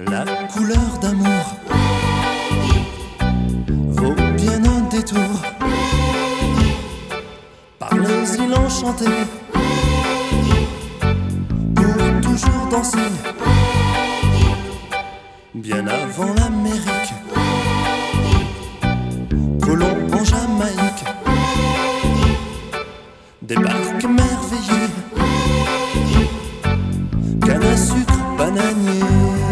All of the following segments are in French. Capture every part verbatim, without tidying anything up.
La couleur d'amour vaut bien un détour par les îles enchantées pour toujours danser bien avant l'Amérique. Colomb en Jamaïque débarque merveilleux, canne à sucre bananier.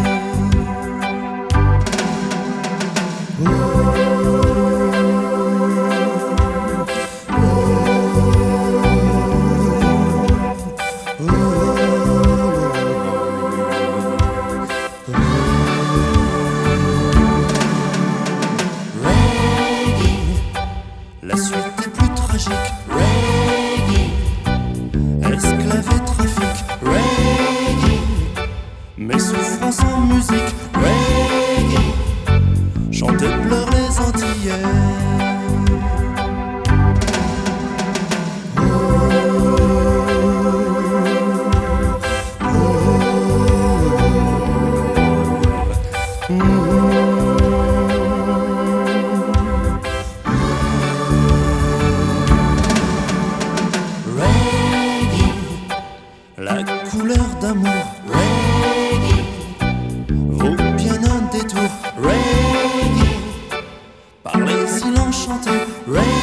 La suite est plus tragique. Reggae, esclave et trafic. Reggae, mes souffrances en musique. Reggae, chante et pleure les Antillais. La couleur d'amour, reggae, vaut bien un détour, reggae, par les îles enchantées, reggae.